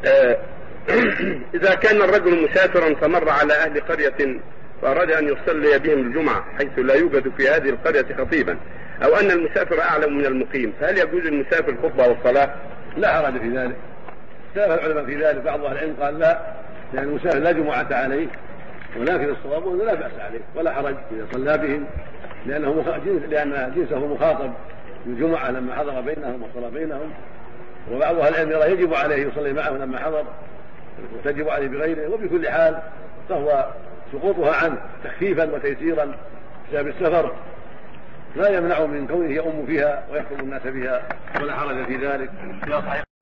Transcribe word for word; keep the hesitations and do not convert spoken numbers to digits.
آه إذا كان الرجل مسافرا فمر على أهل قرية فأراد أن يصلي بهم الجمعة حيث لا يوجد في هذه القرية خطيبا، أو أن المسافر أعلم من المقيم، فهل يجوز المسافر الخطبة والصلاة؟ لا حرج في ذلك. اختلف العلماء في ذلك، بعض أهل العلم قال لا، لأن المسافر لا جمعة عليه، ولكن الصواب أنه لا بأس عليه ولا حرج إذا صلى بهم، لأنه مخ... لأن جنسه مخاطب بالجمعة لما حضر بينهم وصلى بينهم. وبعض أهل العلم يرى يجب عليه يصلي معهم لما حضر وتجب عليه بغيره، وبكل حال فهو سقوطها عنه تخفيفا وتيسيرا بسبب السفر لا يمنع من كونه يؤم فيها ويخطب الناس بها، ولا حرج في ذلك.